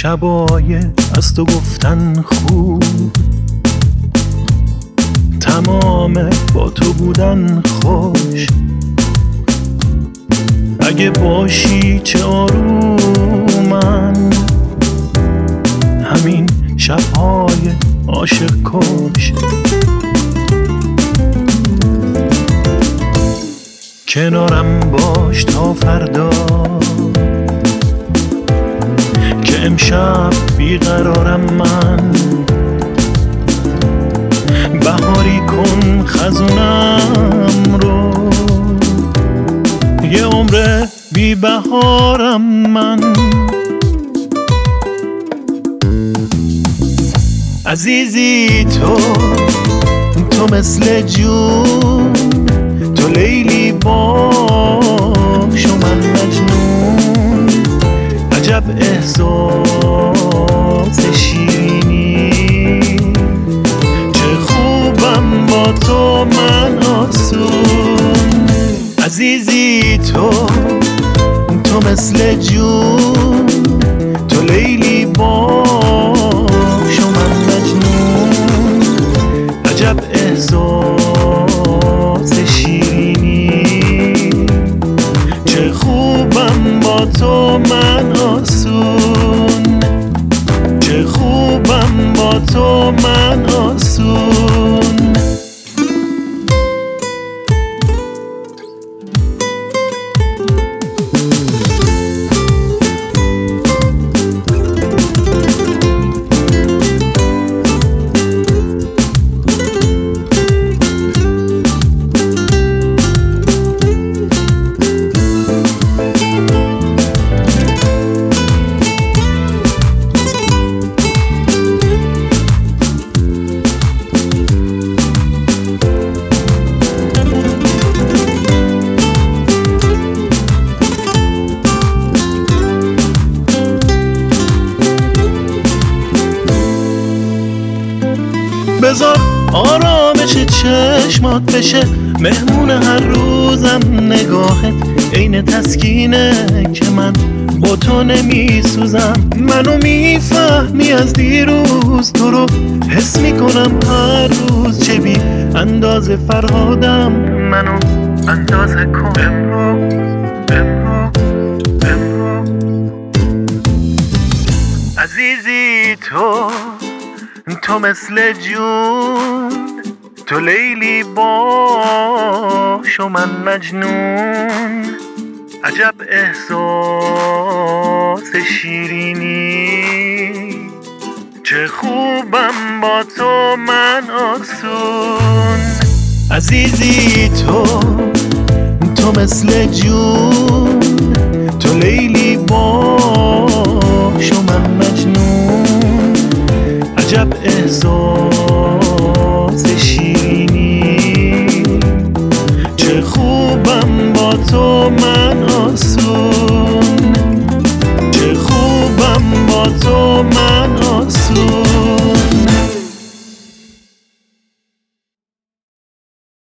شبای از تو گفتن خوب، تمام با تو بودن خوش. اگه باشی چه آرومن همین شبهای عاشق کش. کنارم باش تا فردا که امشب بیقرارم من. بهاری کن خزونم رو، یه عمر بی بهارم من. عزیزی تو مثل جون، تو لیلی باش و من مجنون. عجب احساس شیرینی، چه خوبم با تو من آسون. عزیزی تو مثل جون، تو لیلی باش و من مجنون. عجب احساس شیرینی، چه خوبم با تو من آسون. چه خوبم با تو من آسون. بذار آرامش چشمات بشه مهمون هر روزم. نگاهت عین تسکینه که من با تو نمیسوزم. منو میفهمی از دیروز، تو رو حس میکنم هر روز. چه بی اندازه فرهادم، منو اندازه کن امروز. عزیزی تو مثل جون، تو لیلی باش و من مجنون. عجب احساس شیرینی، چه خوبم با تو من آسون. عزیزی تو مثل جون، تو لیلی